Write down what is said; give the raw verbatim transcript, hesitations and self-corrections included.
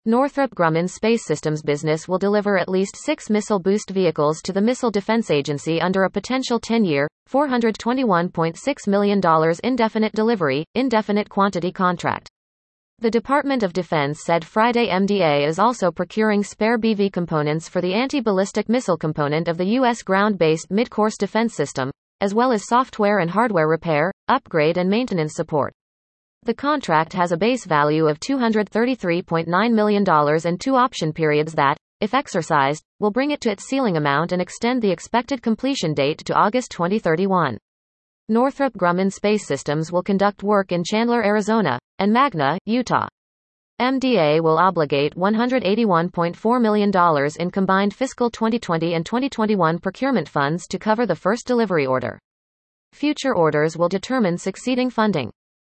Northrop Grumman Space Systems business will deliver at least six missile boost vehicles to the Missile Defense Agency under a potential ten-year, four hundred twenty-one point six million dollars indefinite delivery, indefinite quantity contract. The Department of Defense said Friday M D A is also procuring spare B V components for the anti-ballistic missile component of the U S ground-based mid-course defense system, as well as software and hardware repair, upgrade and maintenance support. The contract has a base value of two hundred thirty-three point nine million dollars and two option periods that, if exercised, will bring it to its ceiling amount and extend the expected completion date to August twenty thirty-one. Northrop Grumman Space Systems will conduct work in Chandler, Arizona, and Magna, Utah. M D A will obligate one hundred eighty-one point four million dollars in combined fiscal twenty twenty and twenty twenty-one procurement funds to cover the first delivery order. Future orders will determine succeeding funding.